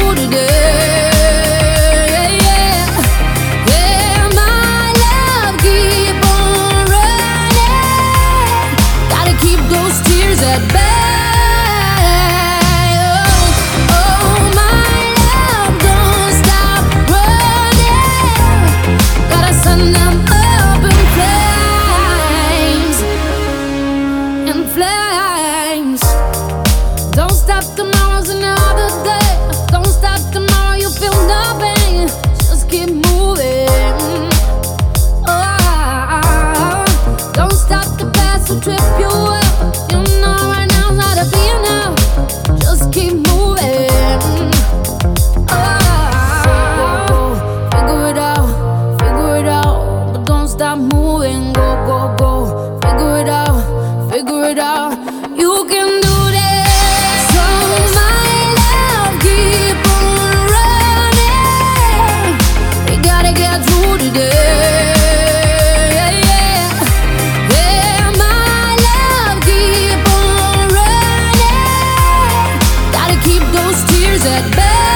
through today. Yeah, my love, keep on running. Gotta keep those tears at bay. Oh, my love, don't stop running. Gotta send them up in flames, in flames. Don't stop, tomorrow's another day. Don't stop, tomorrow you feel nothing. Just keep moving. Oh, don't stop, the past will trip you up. You know right now's not a be enough. Just keep moving. Oh, figure it out, but don't stop moving. Go, go, go, figure it out, figure it out. You can do this. So my love, keep on running. We gotta get through today. Yeah, my love, keep on running. Gotta keep those tears at bay.